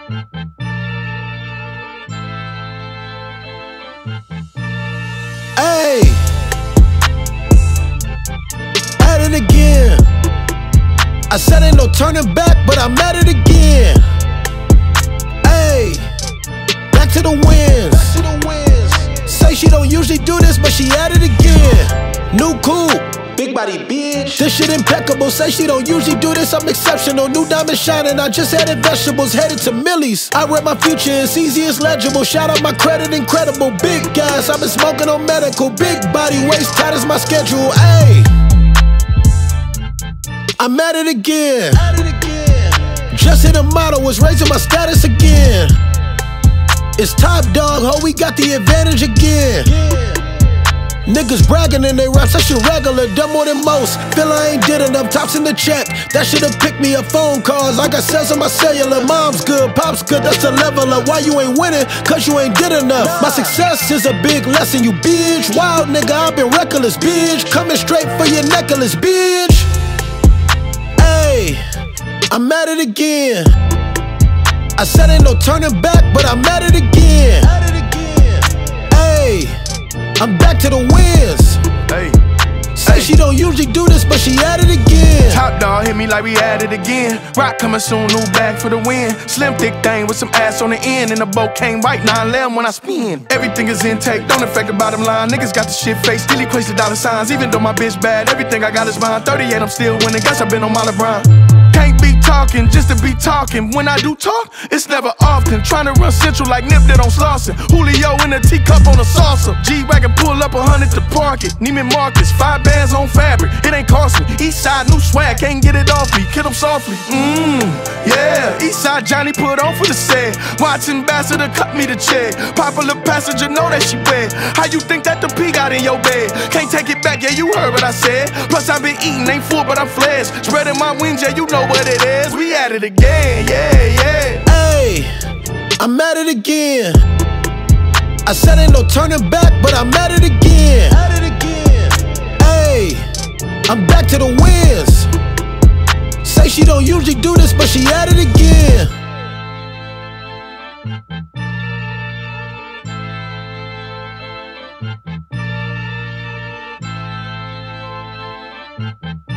Hey, at it again. I said ain't no turning back, but I'm at it again. Hey, back to the wins. Say she don't usually do this, but she at it again. New coupe, big body bitch. This shit impeccable. Say she don't usually do this, I'm exceptional. New diamond shining, I just added vegetables, headed to Millie's. I read my future, it's easy, it's legible. Shout out my credit, incredible. Big gas, I've been smoking on medical. Big body, waist tight as my schedule. Ayy, I'm at it again. Just hit a model, was raising my status again. It's top dog, ho, we got the advantage again. Niggas bragging in they raps, that shit regular, done more than most. Feel I ain't did enough, tops in the check. That shit'll pick me up phone calls. I got sales on my cellular. Mom's good, pop's good, that's the level up. Why you ain't winning? Cause you ain't did enough. My success is a big lesson, you bitch. Wild nigga, I've been reckless, bitch. Coming straight for your necklace, bitch. Hey, I'm at it again. I said ain't no turning back, but I'm at it again. Hey, I'm back to the wins. Hey, Say she don't usually do this, but she at it again. Top dog hit me like we at it again. Rock coming soon, new bag for the win. Slim thick thing with some ass on the end. And the boat came right, 911 when I spin. Everything is intake, don't affect the bottom line. Niggas got the shit face, still equates to dollar signs. Even though my bitch bad, everything I got is mine. 38, I'm still winning, guess I've been on my LeBron. Can't be talking just to be talking. When I do talk, it's never often. Tryna run central like Nip did on Slauson. Julio in a teacup on a salsa. G-Wagon pull up 100 to park it. Neiman Marcus, 5 bands on fabric. It ain't cost me. Eastside new swag, can't get it off me. Kid 'em softly. Yeah. Eastside Johnny put on for the set. Watch Ambassador cut me the check. Popular passenger know that she bad. How you think that the P got in your bed? Can't take it back, yeah, you heard what I said. Plus I been eating, ain't full, but I'm fledged. Spreading my wings, yeah, you know what it is. We at it again, yeah. Hey, I'm at it again. I said ain't no turning back, but I'm at it again. Hey, I'm back to the wins. Say she don't usually do this, but she at it again.